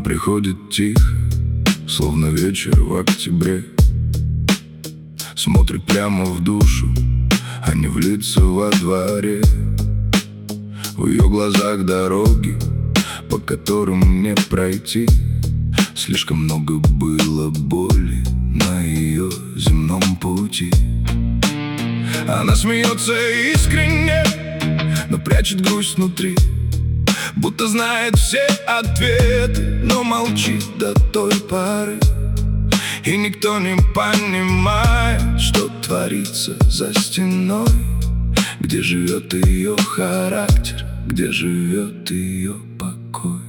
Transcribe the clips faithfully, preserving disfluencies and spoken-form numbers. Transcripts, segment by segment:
приходит тихо, словно вечер в октябре. Смотрит прямо в душу, а не в лица во дворе. В ее глазах дороги, по которым не пройти. Слишком много было боли на ее земном пути. Она смеется искренне, но прячет грусть внутри, будто знает все ответы, но молчит до той поры. И никто не понимает, что творится за стеной, где живет ее характер, где живет ее покой.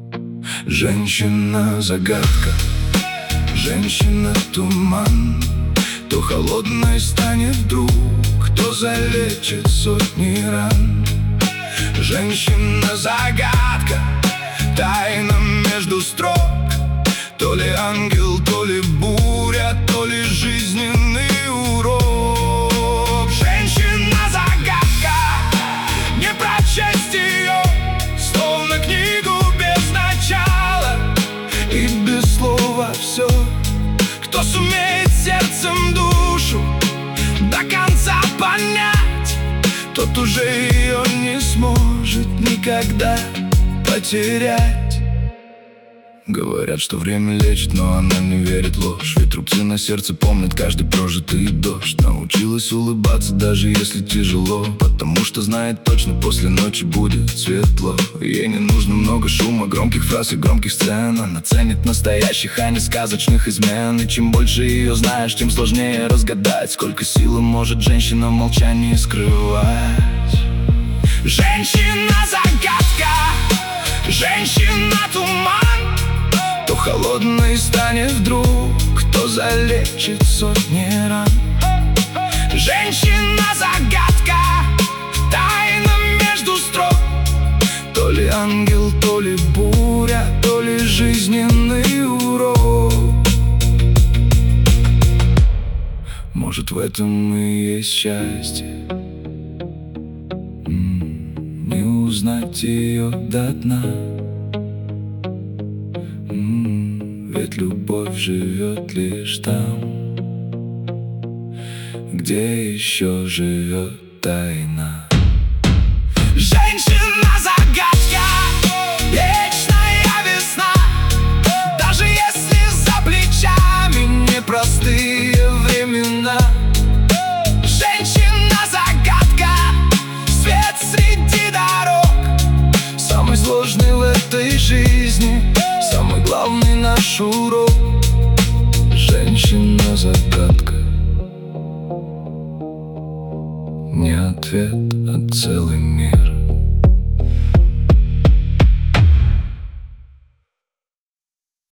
Женщина-загадка, женщина-туман. То холодной станет вдруг, кто залечит сотни ран. Женщина-загадка, тайна между строк. То ли ангел, то ли буря, то ли жизненный урок. Женщина-загадка, не прочесть ее, словно книгу без начала и без слова все. Кто сумеет сердцем душу до конца понять, тот уже ее не сможет никогда потерять. Говорят, что время лечит, но она не верит в ложь. Ведь рубцы на сердце помнят каждый прожитый дождь. Научилась улыбаться, даже если тяжело, потому что знает точно, после ночи будет светло. Ей не нужно много шума, громких фраз и громких сцен. Она ценит настоящих, а не сказочных измен. И чем больше ее знаешь, тем сложнее разгадать, сколько силы может женщина в молчании скрывать. Женщина-загадка, женщина-туман. То холодной станет вдруг, кто залечит сотни ран. Женщина-загадка, тайна между строк. То ли ангел, то ли буря, то ли жизненный урок. Может, в этом и есть счастье, не узнать ее до дна. Ведь любовь живет лишь там, где еще живет тайна. Женщина-загадка, вечная весна. Даже если за плечами непростые времена. Женщина-загадка, свет среди дорог. Самый сложный в этой жизни, самый главный наш урок. Женщина-загадка, не ответ, а целый мир.